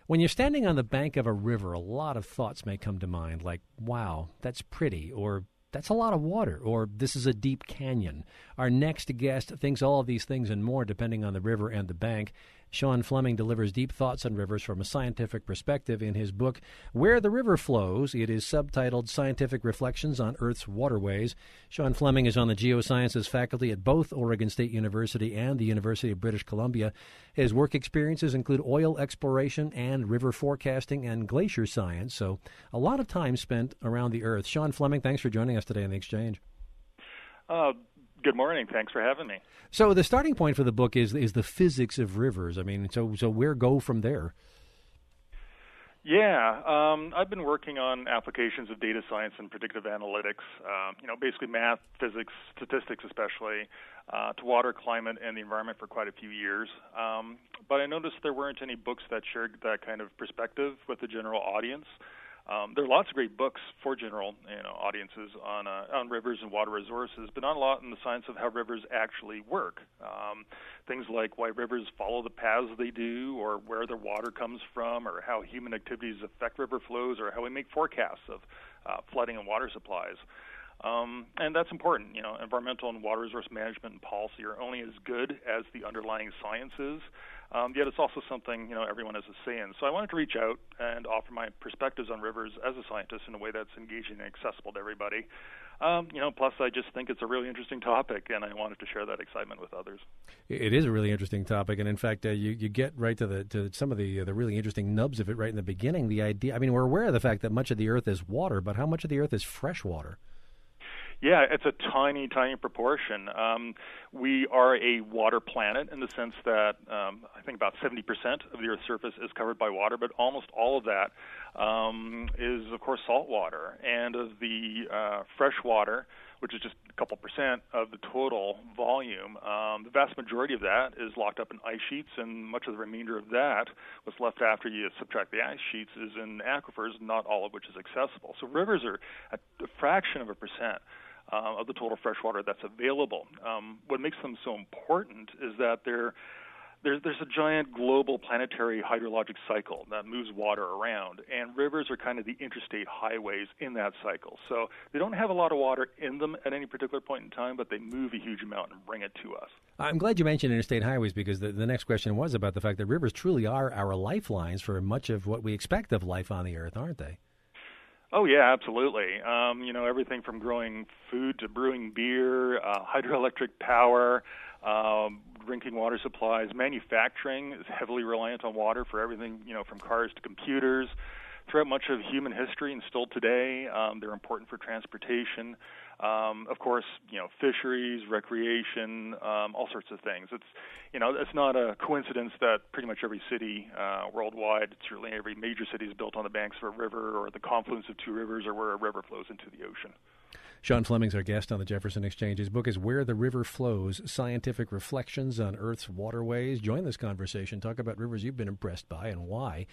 When you're standing on the bank of a river, a lot of thoughts may come to mind, like, wow, that's pretty, or that's a lot of water, or this is a deep canyon. Our next guest thinks all of these things and more depending on the river and the bank. Sean Fleming delivers deep thoughts on rivers from a scientific perspective in his book, Where the River Flows. It is subtitled Scientific Reflections on Earth's Waterways. Sean Fleming is on the geosciences faculty at both Oregon State University and the University of British Columbia. His work experiences include oil exploration and river forecasting and glacier science, so a lot of time spent around the Earth. Sean Fleming, thanks for joining us today on The Exchange. Good morning. Thanks for having me. So the starting point for the book is the physics of rivers. I mean, so where go from there? Yeah, I've been working on applications of data science and predictive analytics, basically math, physics, statistics especially, to water, climate, and the environment for quite a few years. But I noticed there weren't any books that shared that kind of perspective with the general audience. There are lots of great books for general audiences on rivers and water resources, but not a lot in the science of how rivers actually work. Things like why rivers follow the paths they do, or where their water comes from, or how human activities affect river flows, or how we make forecasts of flooding and water supplies. And that's important. Environmental and water resource management and policy are only as good as the underlying sciences. Yet it's also something, everyone has a say in. So I wanted to reach out and offer my perspectives on rivers as a scientist in a way that's engaging and accessible to everybody. Plus I just think it's a really interesting topic, and I wanted to share that excitement with others. It is a really interesting topic, and in fact, you get right to some of the really interesting nubs of it right in the beginning. The idea, we're aware of the fact that much of the Earth is water, but how much of the Earth is fresh water? Yeah, it's a tiny, tiny proportion. We are a water planet in the sense that I think about 70% of the Earth's surface is covered by water, but almost all of that is, of course, salt water. And of the fresh water, which is just a couple percent of the total volume, the vast majority of that is locked up in ice sheets, and much of the remainder of that, what's left after you subtract the ice sheets, is in aquifers, not all of which is accessible. So rivers are a fraction of a percent of the total fresh water that's available. What makes them so important is that there's a giant global planetary hydrologic cycle that moves water around, and rivers are kind of the interstate highways in that cycle. So they don't have a lot of water in them at any particular point in time, but they move a huge amount and bring it to us. I'm glad you mentioned interstate highways, because the next question was about the fact that rivers truly are our lifelines for much of what we expect of life on the Earth, aren't they? Oh, yeah, absolutely. Everything from growing food to brewing beer, hydroelectric power, drinking water supplies. Manufacturing is heavily reliant on water for everything, from cars to computers. Throughout much of human history and still today, they're important for transportation. Of course, fisheries, recreation, all sorts of things. It's not a coincidence that pretty much every city worldwide, certainly every major city, is built on the banks of a river or the confluence of two rivers, or where a river flows into the ocean. Sean Fleming's our guest on the Jefferson Exchange. His book is Where the River Flows, Scientific Reflections on Earth's Waterways. Join this conversation. Talk about rivers you've been impressed by and why.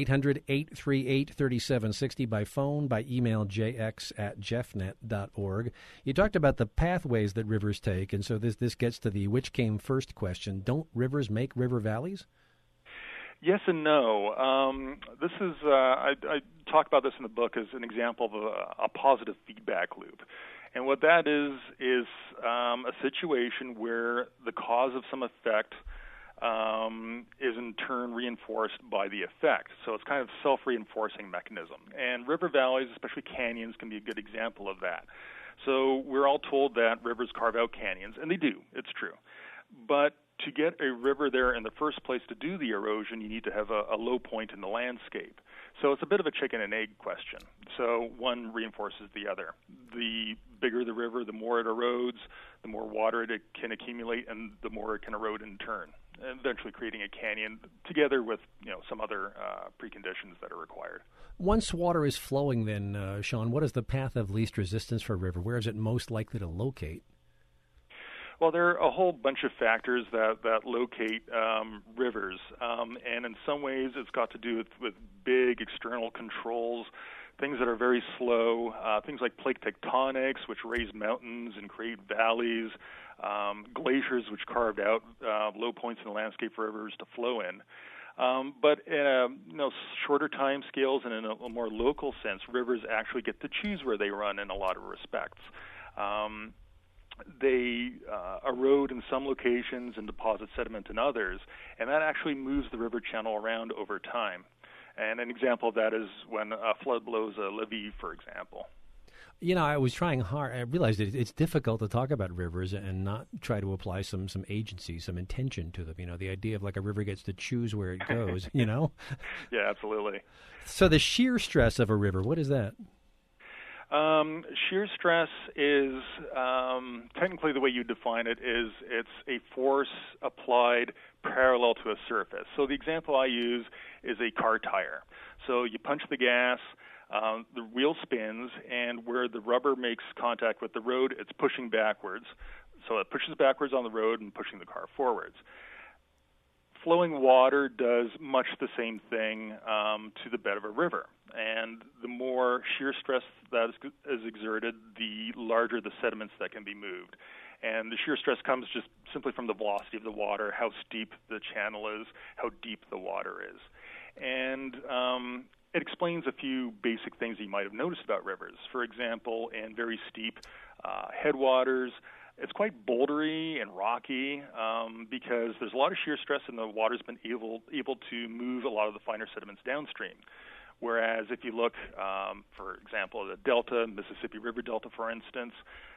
800-838-3760 by phone, by email, jx@jeffnet.org. You talked about the pathways that rivers take, and so this gets to the which came first question. Don't rivers make river valleys? Yes and no. This is I talk about this in the book as an example of a positive feedback loop. And what that is a situation where the cause of some effect is in turn reinforced by the effect. So it's kind of self-reinforcing mechanism. And river valleys, especially canyons, can be a good example of that. So we're all told that rivers carve out canyons, and they do. It's true. But to get a river there in the first place to do the erosion, you need to have a low point in the landscape. So it's a bit of a chicken and egg question. So one reinforces the other. The bigger the river, the more it erodes, the more water it can accumulate, and the more it can erode in turn, eventually creating a canyon together with some other preconditions that are required. Once water is flowing then, Sean, what is the path of least resistance for a river? Where is it most likely to locate? Well, there are a whole bunch of factors that locate rivers, and in some ways it's got to do with big external controls, things that are very slow, things like plate tectonics, which raise mountains and create valleys, glaciers, which carved out low points in the landscape for rivers to flow in. But in a shorter time scales and in a more local sense, rivers actually get to choose where they run in a lot of respects. They erode in some locations and deposit sediment in others, and that actually moves the river channel around over time. And an example of that is when a flood blows a levee, for example. I was trying hard. I realized it's difficult to talk about rivers and not try to apply some agency, some intention to them. The idea of like a river gets to choose where it goes, Yeah, absolutely. So the shear stress of a river, what is that? Shear stress is, technically the way you define it is it's a force applied parallel to a surface. So the example I use is a car tire. So you punch the gas, the wheel spins, and where the rubber makes contact with the road, it's pushing backwards. So it pushes backwards on the road and pushing the car forwards. Flowing water does much the same thing to the bed of a river. And the more shear stress that is exerted, the larger the sediments that can be moved. And the shear stress comes just simply from the velocity of the water, how steep the channel is, how deep the water is. And it explains a few basic things you might have noticed about rivers. For example, in very steep headwaters, it's quite bouldery and rocky because there's a lot of shear stress and the water's been able to move a lot of the finer sediments downstream. Whereas if you look, for example, at the Delta, Mississippi River Delta, for instance,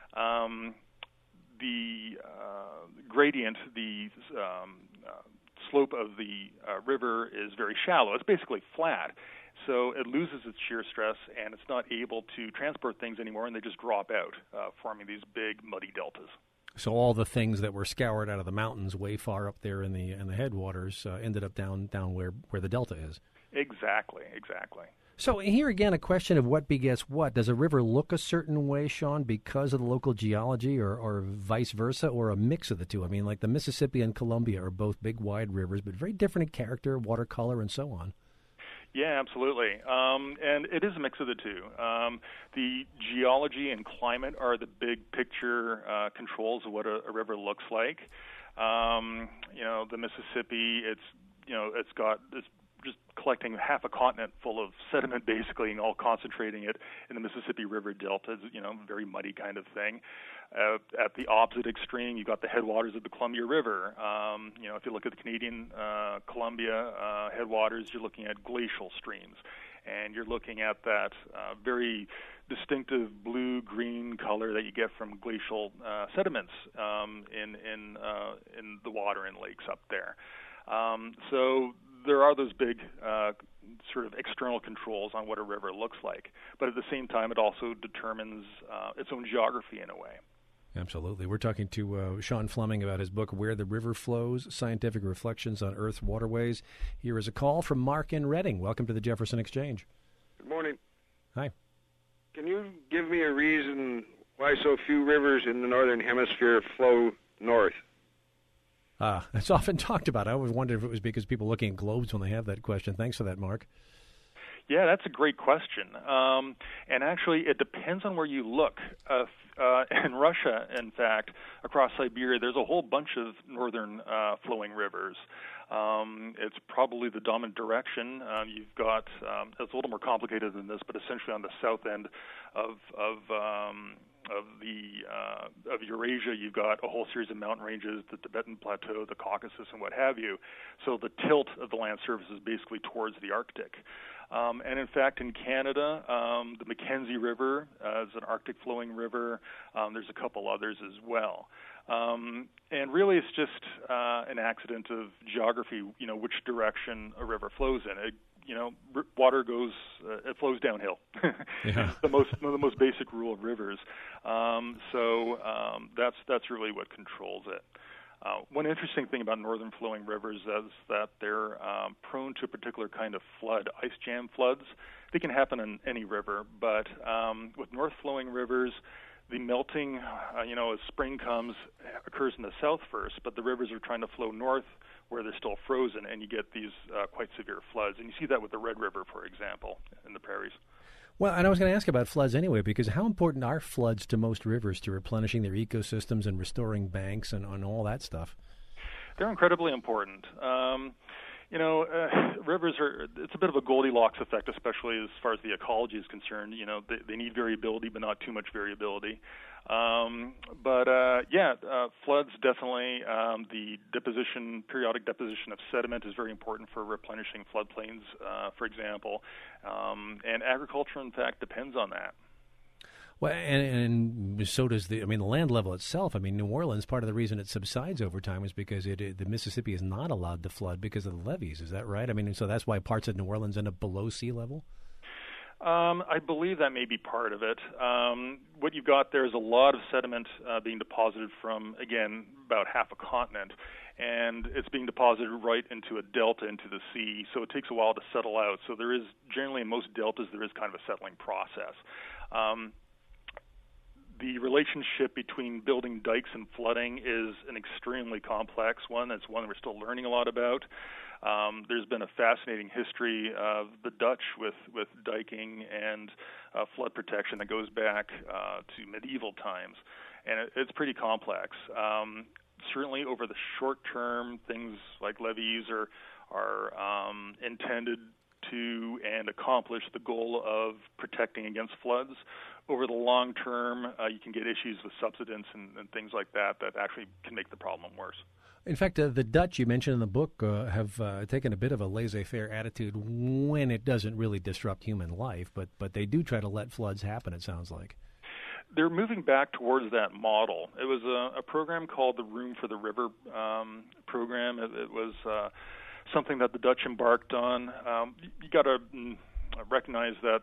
the gradient, the slope of the river is very shallow. It's basically flat. So it loses its shear stress, and it's not able to transport things anymore, and they just drop out, forming these big muddy deltas. So all the things that were scoured out of the mountains way far up there in the headwaters ended up down where the delta is. Exactly. So here again, a question of what begets what. Does a river look a certain way, Sean, because of the local geology or vice versa, or a mix of the two? I mean, like the Mississippi and Columbia are both big, wide rivers, but very different in character, water color, and so on. Yeah, absolutely. And it is a mix of the two. The geology and climate are the big picture controls of what a river looks like. The Mississippi, it's got this just collecting half a continent full of sediment, basically, and all concentrating it in the Mississippi River Delta. It's, very muddy kind of thing. At the opposite extreme, you've got the headwaters of the Columbia River. If you look at the Canadian Columbia headwaters, you're looking at glacial streams, and you're looking at that very distinctive blue-green color that you get from glacial sediments in the water in lakes up there. So there are those big sort of external controls on what a river looks like. But at the same time, it also determines its own geography in a way. Absolutely. We're talking to Sean Fleming about his book, Where the River Flows, Scientific Reflections on Earth's Waterways. Here is a call from Mark in Reading. Welcome to the Jefferson Exchange. Good morning. Hi. Can you give me a reason why so few rivers in the Northern Hemisphere flow north? It's often talked about. I always wondered if it was because people looking at globes when they have that question. Thanks for that, Mark. Yeah, that's a great question. And actually, it depends on where you look. In Russia, in fact, across Siberia, there's a whole bunch of northern flowing rivers. It's probably the dominant direction. You've got, it's a little more complicated than this, but essentially on the south end of Eurasia, you've got a whole series of mountain ranges, the Tibetan Plateau, the Caucasus, and what have you. So the tilt of the land surface is basically towards the Arctic. And in fact, in Canada, the Mackenzie River is an Arctic flowing river. There's a couple others as well. And really, it's just an accident of geography, which direction a river flows in. Water goes, it flows downhill. Yeah. the most basic rule of rivers. So that's really what controls it. One interesting thing about northern flowing rivers is that they're prone to a particular kind of flood, ice jam floods. They can happen in any river, but with north flowing rivers, the melting, as spring comes, occurs in the south first, but the rivers are trying to flow north where they're still frozen, and you get these quite severe floods. And you see that with the Red River, for example, in the prairies. Well, and I was going to ask about floods anyway, because how important are floods to most rivers to replenishing their ecosystems and restoring banks and all that stuff? They're incredibly important. Rivers it's a bit of a Goldilocks effect, especially as far as the ecology is concerned. They need variability, but not too much variability. Floods definitely, the periodic deposition of sediment is very important for replenishing floodplains, for example. And agriculture, in fact, depends on that. Well, and so does the land level itself. New Orleans, part of the reason it subsides over time is because the Mississippi is not allowed to flood because of the levees. Is that right? So that's why parts of New Orleans end up below sea level? I believe that may be part of it. What you've got there is a lot of sediment being deposited from, again, about half a continent, and it's being deposited right into a delta into the sea, so it takes a while to settle out. So there is, generally in most deltas, there is kind of a settling process. The relationship between building dikes and flooding is an extremely complex one. It's one we're still learning a lot about. There's been a fascinating history of the Dutch with diking and flood protection that goes back to medieval times, and it's pretty complex. Certainly over the short term, things like levees are intended to and accomplish the goal of protecting against floods. Over the long term, you can get issues with subsidence and things like that actually can make the problem worse. In fact, the Dutch you mentioned in the book have taken a bit of a laissez-faire attitude when it doesn't really disrupt human life, but they do try to let floods happen, it sounds like. They're moving back towards that model. It was a program called the Room for the River program. It was something that the Dutch embarked on. You got to recognize that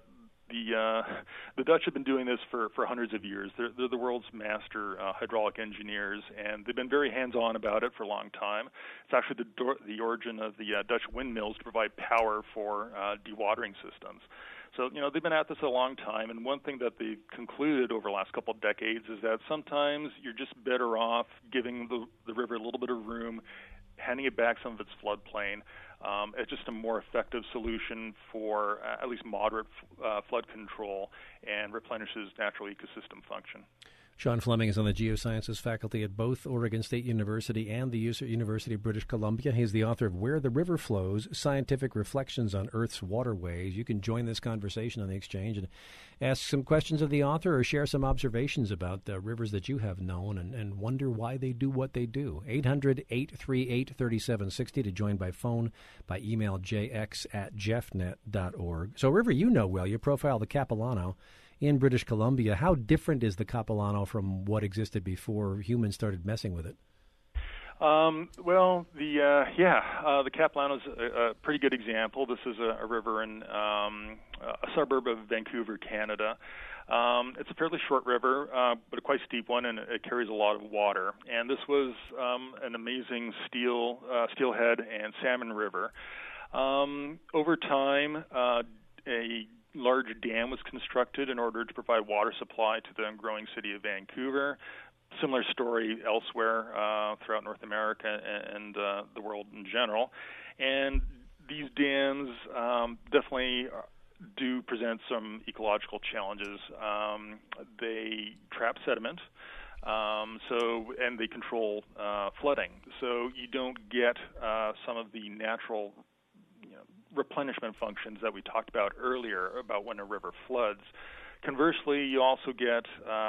the Dutch have been doing this for hundreds of years. They're the world's master hydraulic engineers, and they've been very hands-on about it for a long time. It's actually the origin of the Dutch windmills to provide power for dewatering systems. So, they've been at this a long time, and one thing that they've concluded over the last couple of decades is that sometimes you're just better off giving the river a little bit of room, handing it back some of its floodplain. It's just a more effective solution for at least moderate flood control and replenishes natural ecosystem function. Sean Fleming is on the Geosciences faculty at both Oregon State University and the University of British Columbia. He's the author of Where the River Flows, Scientific Reflections on Earth's Waterways. You can join this conversation on the Exchange and ask some questions of the author or share some observations about rivers that you have known and wonder why they do what they do. 800-838-3760 to join by phone, by email jx@jeffnet.org. So a river you know well, you profile the Capilano in British Columbia. How different is the Capilano from what existed before humans started messing with it? The Capilano is a pretty good example. This is a river in a suburb of Vancouver, Canada. It's a fairly short river, but a quite steep one, and it carries a lot of water. And this was an amazing steelhead and salmon river. Over time, a large dam was constructed in order to provide water supply to the growing city of Vancouver. Similar story elsewhere throughout North America and the world in general. And these dams definitely do present some ecological challenges. They trap sediment, and they control flooding. So you don't get some of the natural replenishment functions that we talked about earlier about when a river floods. Conversely, you also get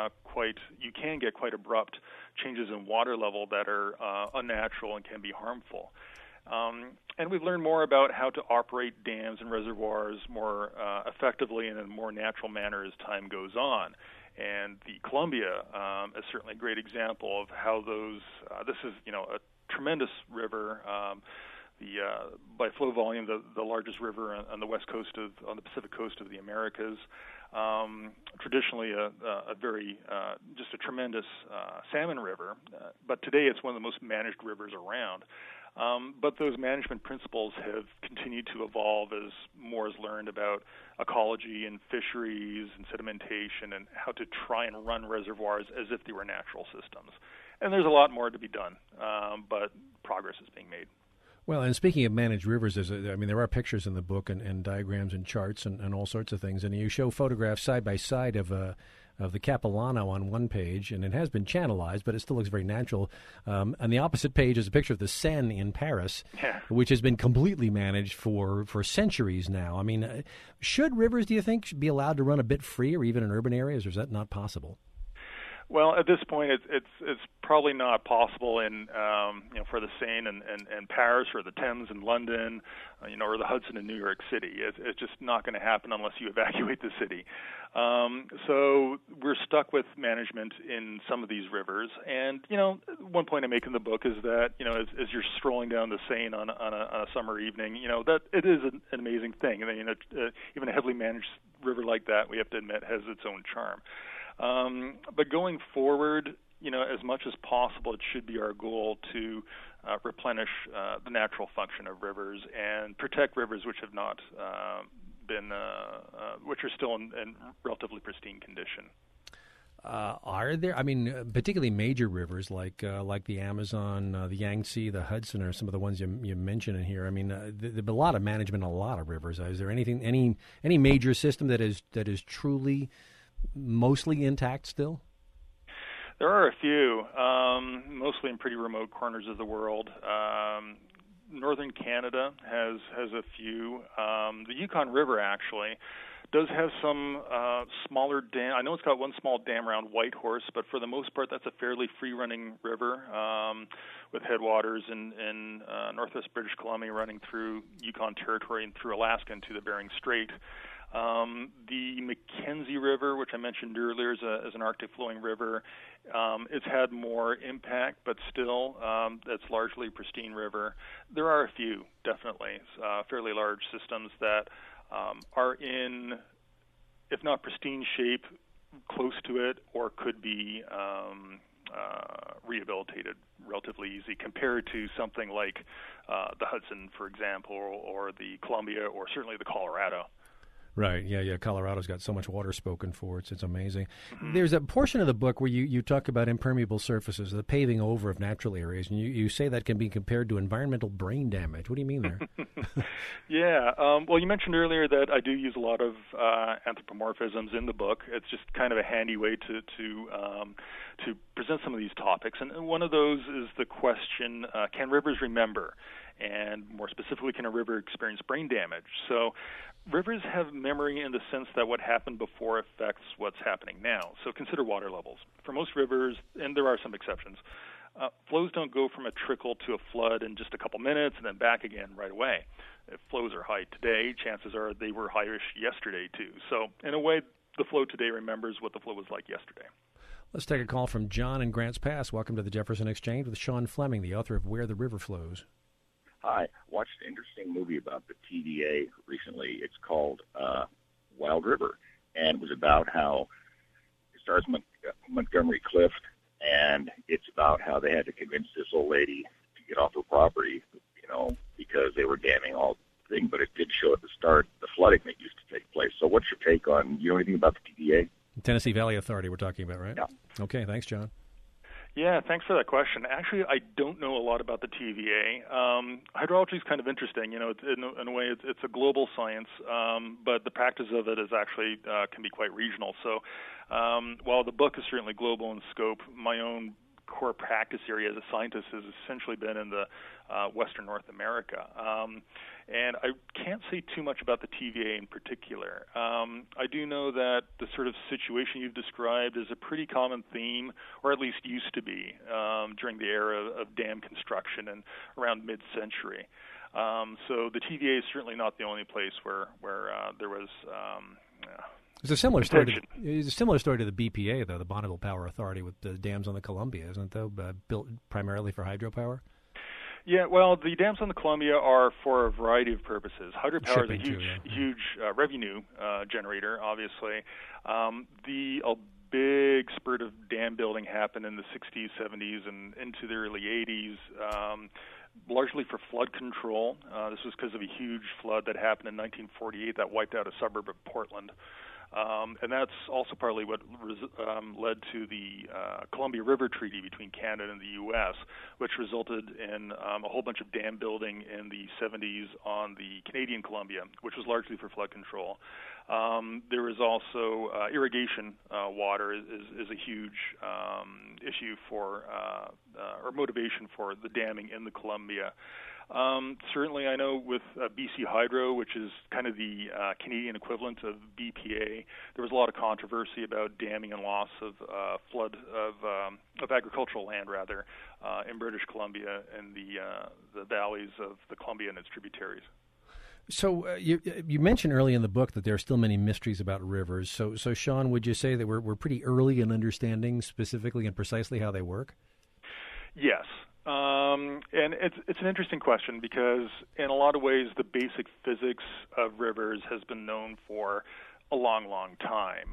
quite abrupt changes in water level that are unnatural and can be harmful. And we've learned more about how to operate dams and reservoirs more effectively and in a more natural manner as time goes on. And the Columbia is certainly a great example of how those. This is a tremendous river. By flow volume, the largest river on the west coast on the Pacific coast of the Americas. Traditionally, a very just a tremendous salmon river, but today it's one of the most managed rivers around. But those management principles have continued to evolve as more is learned about ecology and fisheries and sedimentation and how to try and run reservoirs as if they were natural systems. And there's a lot more to be done, but progress is being made. Well, and speaking of managed rivers, there are pictures in the book and diagrams and charts and all sorts of things, and you show photographs side by side of of the Capilano on one page, and it has been channelized, but it still looks very natural. On the opposite page is a picture of the Seine in Paris, which has been completely managed for centuries now. I mean, should rivers, do you think, be allowed to run a bit free, or even in urban areas, or is that not possible? Well, at this point, it's probably not possible in for the Seine and Paris, or the Thames in London, or the Hudson in New York City. It's just not going to happen unless you evacuate the city. So we're stuck with management in some of these rivers. And one point I make in the book is that as you're strolling down the Seine on a summer evening, that it is an amazing thing. I mean, even a heavily managed river like that, we have to admit, has its own charm. But going forward, as much as possible, it should be our goal to replenish the natural function of rivers and protect rivers which have not which are still in relatively pristine condition. Are there, particularly major rivers like the Amazon, the Yangtze, the Hudson, or some of the ones you mentioned in here? I mean, there's a lot of management on a lot of rivers. Is there any major system that is truly mostly intact still? There are a few, mostly in pretty remote corners of the world. Northern Canada has a few. The Yukon River actually does have some smaller dam. I know it's got one small dam around Whitehorse, but for the most part, that's a fairly free-running river with headwaters in northwest British Columbia running through Yukon Territory and through Alaska into the Bering Strait. The Mackenzie River, which I mentioned earlier, is an Arctic flowing river. It's had more impact, but still, it's largely a pristine river. There are a few, definitely, fairly large systems that are in, if not pristine shape, close to it, or could be rehabilitated relatively easy compared to something like the Hudson, for example, or the Columbia, or certainly the Colorado. Right, yeah. Colorado's got so much water spoken for. It's amazing. Mm-hmm. There's a portion of the book where you talk about impermeable surfaces, the paving over of natural areas, and you say that can be compared to environmental brain damage. What do you mean there? Yeah, well, you mentioned earlier that I do use a lot of anthropomorphisms in the book. It's just kind of a handy way to present some of these topics. And one of those is the question, can rivers remember? And more specifically, can a river experience brain damage? So rivers have memory in the sense that what happened before affects what's happening now. So consider water levels. For most rivers, and there are some exceptions, flows don't go from a trickle to a flood in just a couple minutes and then back again right away. If flows are high today, chances are they were highish yesterday too. So in a way, the flow today remembers what the flow was like yesterday. Let's take a call from John in Grants Pass. Welcome to the Jefferson Exchange with Sean Fleming, the author of Where the River Flows. Hi. Watched an interesting movie about the TVA recently. It's called Wild River, and it was about how it stars Montgomery Clift, and it's about how they had to convince this old lady to get off her property, because they were damming all the thing. But it did show at the start the flooding that used to take place. So what's your take on, anything about the TVA? Tennessee Valley Authority we're talking about, right? Yeah. Okay, thanks, John. Yeah, thanks for that question. Actually, I don't know a lot about the TVA. Hydrology is kind of interesting. In a way, it's a global science, but the practice of it is actually can be quite regional. So while the book is certainly global in scope, my own core practice area as a scientist has essentially been in the Western North America. And I can't say too much about the TVA in particular. I do know that the sort of situation you've described is a pretty common theme, or at least used to be, during the era of dam construction and around mid-century. So the TVA is certainly not the only place where there was It's a similar story. It's a similar story to the BPA, though, the Bonneville Power Authority, with the dams on the Columbia, isn't it? Though built primarily for hydropower. Yeah, well, the dams on the Columbia are for a variety of purposes. Hydropower is a huge revenue generator, obviously. A big spurt of dam building happened in the 60s, 70s, and into the early 80s, largely for flood control. This was because of a huge flood that happened in 1948 that wiped out a suburb of Portland. And that's also partly what led to the Columbia River Treaty between Canada and the U.S., which resulted in a whole bunch of dam building in the 70s on the Canadian Columbia, which was largely for flood control. There is also irrigation water is a huge issue for or motivation for the damming in the Columbia. Certainly, I know with BC Hydro, which is kind of the Canadian equivalent of BPA, there was a lot of controversy about damming and loss of flood of agricultural land, rather, in British Columbia and the valleys of the Columbia and its tributaries. So you mentioned early in the book that there are still many mysteries about rivers. So Sean, would you say that we're pretty early in understanding specifically and precisely how they work? Yes. And it's an interesting question because in a lot of ways the basic physics of rivers has been known for a long, long time.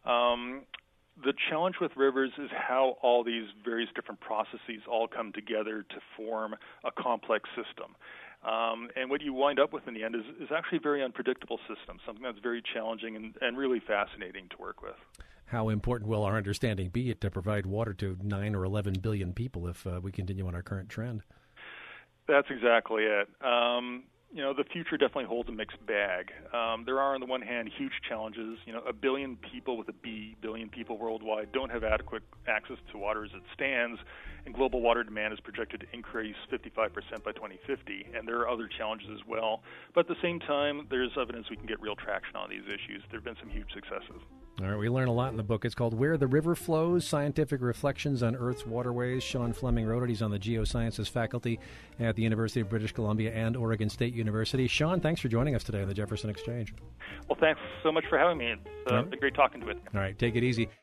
The challenge with rivers is how all these various different processes all come together to form a complex system. And what you wind up with in the end is actually a very unpredictable system, something that's very challenging and really fascinating to work with. How important will our understanding be to provide water to 9 or 11 billion people if we continue on our current trend? That's exactly it. The future definitely holds a mixed bag. There are, on the one hand, huge challenges. 1 billion people with a B, billion people worldwide, don't have adequate access to water as it stands, and global water demand is projected to increase 55% by 2050. And there are other challenges as well. But at the same time, there's evidence we can get real traction on these issues. There have been some huge successes. All right, we learn a lot in the book. It's called Where the River Flows, Scientific Reflections on Earth's Waterways. Sean Fleming wrote it. He's on the Geosciences faculty at the University of British Columbia and Oregon State University. Sean, thanks for joining us today on the Jefferson Exchange. Well, thanks so much for having me. It's been great talking to you. All right, take it easy.